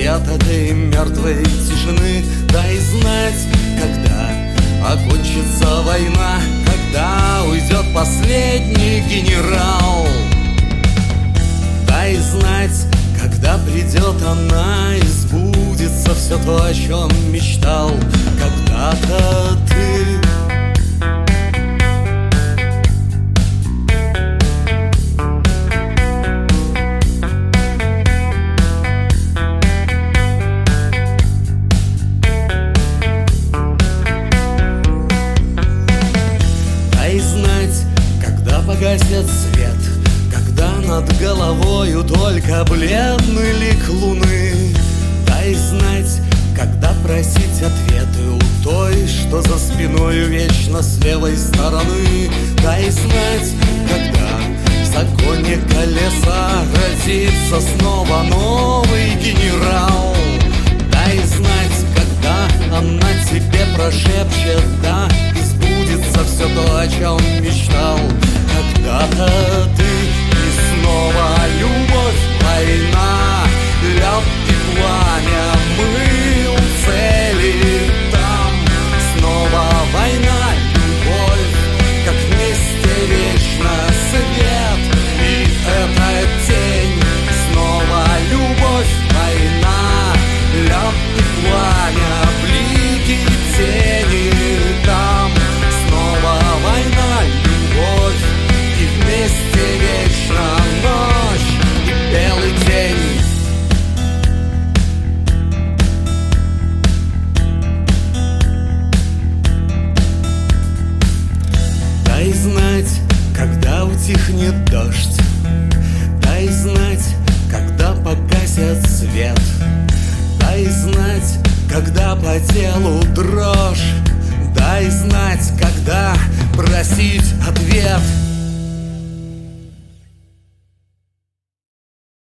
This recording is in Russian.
от этой мертвой тишины. Дай знать, когда окончится война, когда уйдет последний генерал. Дай знать, когда придет она и сбудется все то, о чем мечтал когда-то ты. Дай знать, когда погаснет свет, когда над головою только бледный лик луны. Дай знать, когда просить ответы у той, что за спиною вечно с левой стороны. Дай знать, когда в законе колеса родится снова